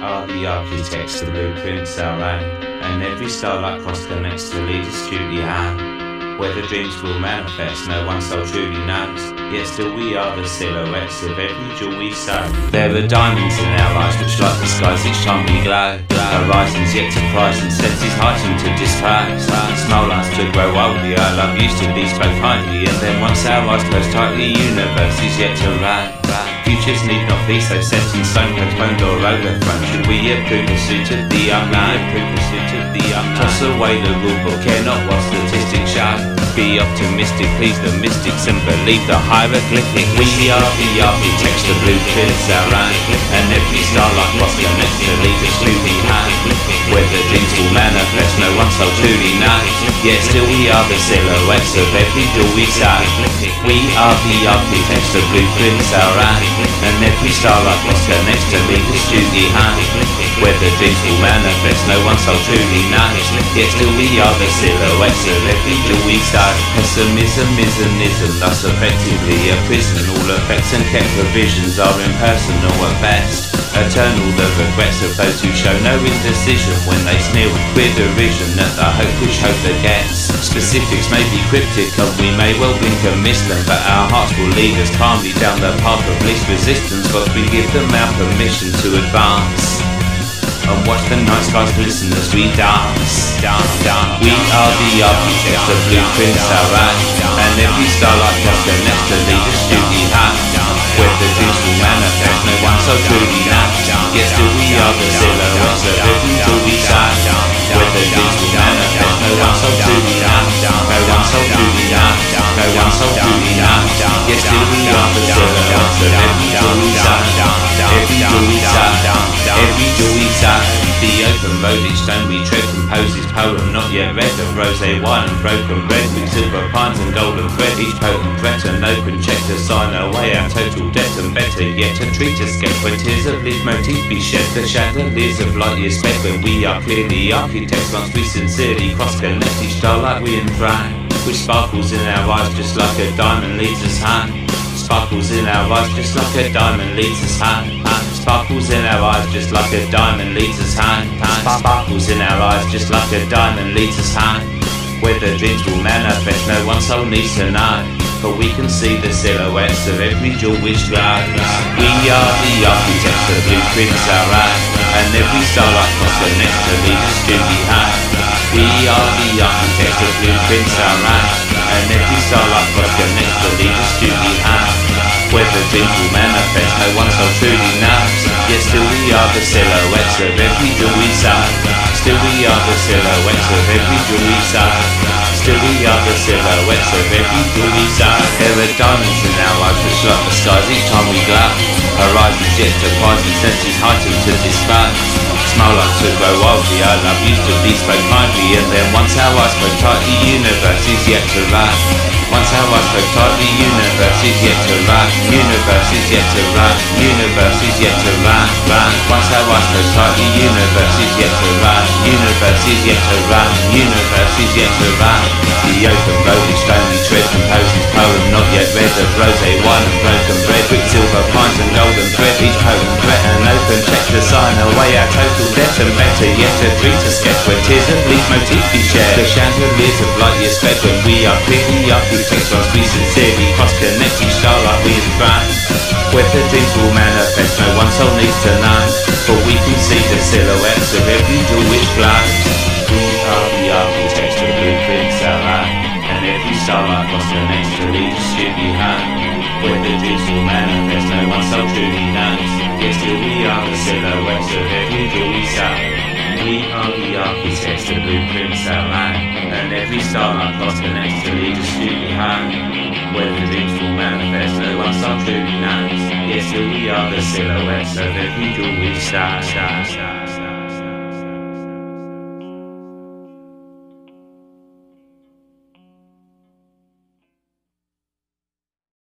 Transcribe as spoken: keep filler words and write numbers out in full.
are the architects, the blueprints our own, and every starlight cross connects to lead us duty home. Whether dreams will manifest, no one so truly knows, yet still we are the silhouettes of every jewel we sow. There are diamonds in our eyes which light the skies each time we glow. Horizons yet to prize and senses heightened to dispraise. Smile lines to grow old, the our love used to be spoke highly, and then once our eyes close tightly, universe is yet to reign. Futures need not be so set in stone, postponed or overthrown. Should we approve the suit of the unknown? Approve the suit of the unknown. Toss away the rulebook, care not what statistics show. Be optimistic, please the mystics, and believe the hieroglyphics. We are the architects, the blueprints our own, and every starlight cross connects to lead us to the home. Whether dreams will manifest, no one so truly knows, yet still we are the silhouettes of every jewel we sow. We are the architects, the blueprints our own, and every starlight cross connects to lead us to the home. Whether dreams will manifest, no one so truly knows, yet still we are the silhouettes of every jewel we sow. Pessimism is an ism, thus effectively a prison. All effects and kept provisions are impersonal at best. Eternal the regrets of those who show no indecision when they sneer with derision at the hope which hope begets. Specifics may be cryptic and we may well blink and miss them, but our hearts will lead us calmly down the path of least resistance, but we give them our permission to advance and watch the night skies glisten as we dance, dance, dance. We are the architects, the blueprints our own, and every starlight cross connects to lead us to the home. Whether dreams will manifest, no one so truly knows, yet still we are the silhouettes of every jewel we sow. Whether dreams will manifest, no one so truly knows, no one so truly knows, no one so truly knows, yet still we are the silhouettes of every jewel we sow. Every jewel we sow, every jewel we sow. The open road each stone we tread composes poem not yet read of rosé wine and broken bread with silver pines and golden thread. Each potent threat an open check to sign away our total debt, and better yet a treat escape where tears of leitmotif be shed. The chandeliers of light years sped when we are clearly architects. Once we sincerely cross connect each starlight we enthrone, which sparkles in our eyes just like a diamond leads us home. Sparkles in our eyes just like a diamond leads us home. Sparkles in our eyes just like a diamond leads us home. Sparkles in our eyes just like a diamond leads us home. Whether dreams will manifest, no one soul needs to know, but we can see the silhouettes of every jewel which glows. We are the architects, the blueprints our own, and every starlight cross connects to lead us to the home. We are the architects, the blueprints our own, and every starlight cross connects to lead us to the home. Whether dreams will manifest, no one so truly knows, yet still we are the silhouettes of every jewel we sow. Still we are the silhouettes of every jewel we sow. Still we are the silhouettes of every jewel we sow. There are diamonds in our eyes which light the skies each time we glow. Horizons yet to rise and senses heightened to display. Smile like to grow old, the our love used to be spoke kindly, and then once our eyes spoke tight, the universe is yet to reign. Once our eyes spoke tight, the universe is yet to reign. Universe is yet to reign. Universe is yet to reign. Reign. Once our eyes spoke tight, the universe is yet to reign. Universe is yet to reign. Universe is yet to reign. The open road each stone we tread composes poem not yet read of rosé wine and broken bread with silver pines and golden thread. Each potent threat an open check to sign away our total debt, and better yet a treat to sketch where tears of leitmotif be shared. The chandeliers of light years sped when we are clearly architects. Once we sincerely cross connect each starlight we enthrone. Whether dreams will manifest, no one soul needs to know, but we can see the silhouettes of every jewel which glows. We are the architects, the blueprints our own, and every starlight cross connects to lead us to the home. Whether dreams will manifest, no one soul truly knows, yet still we are the silhouettes of every jewel we sow. We are the architects, the blueprints our own, and every starlight cross connects to lead us to the home. Whether dreams will manifest, no one so truly knows, yet still we are the silhouettes of every jewel we sow.